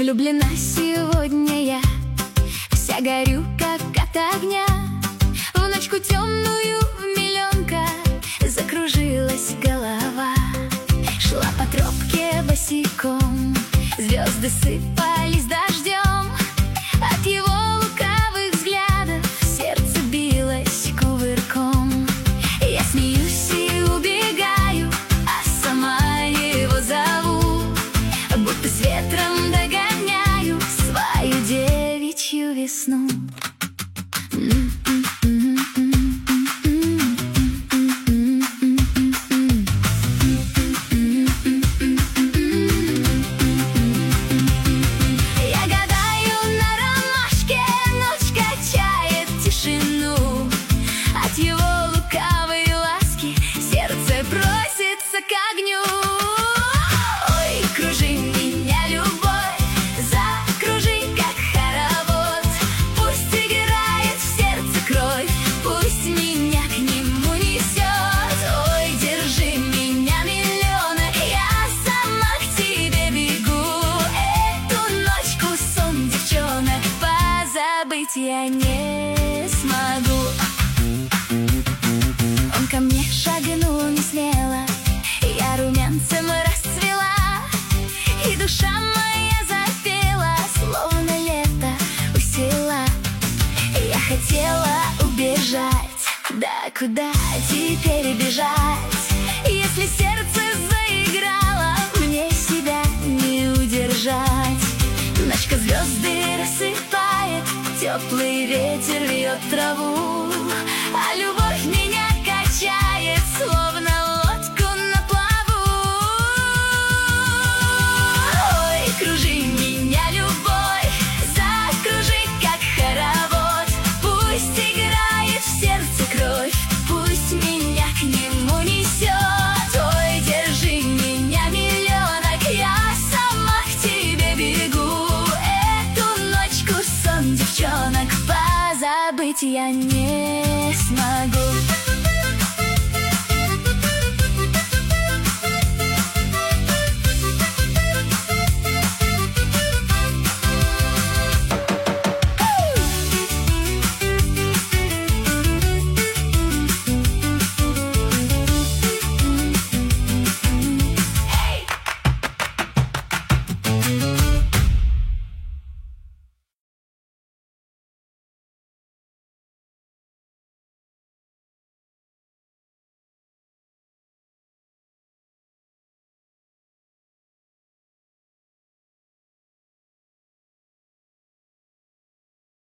Влюблена сегодня я, вся горю, как от огня. В ночку темную миллионка закружилась голова. Шла по тропке босиком, звезды сыпались дождем. От его лукавых взглядов сердце билось кувырком. Я смеюсь и убегаю, а сама его зову, будто с ветром догоняю свою девичью весну. Я гадаю на ромашке, ночь качает тишину. От его лукавой ласки сердце просится к огню. Ой, кружи меня, любовь, закружи, как хоровод. Пусть играет в сердце кровь, пусть меня к нему несет. Ой, держи меня, миллионы, я сама к тебе бегу. Эту ночку сон девчонок позабыть я не смогу. Он ко мне шагнул не смело, я румянцем расцвела, и душа моя запела, словно лето у села. Я хотела убежать, да куда теперь бежать? Если сердце заиграло, мне себя не удержать. Ночка звезды рассыпает, теплый ветер вьет траву, а любовь меня качает, словно лодку на плаву. Ой, кружи меня, любовь, закружи, как хоровод. Пусть играет в сердце кровь, пусть меня к нему несет. Ой, держи меня, миллионок, я сама к тебе бегу. Эту ночку сон девчонок позабыть я не смогу.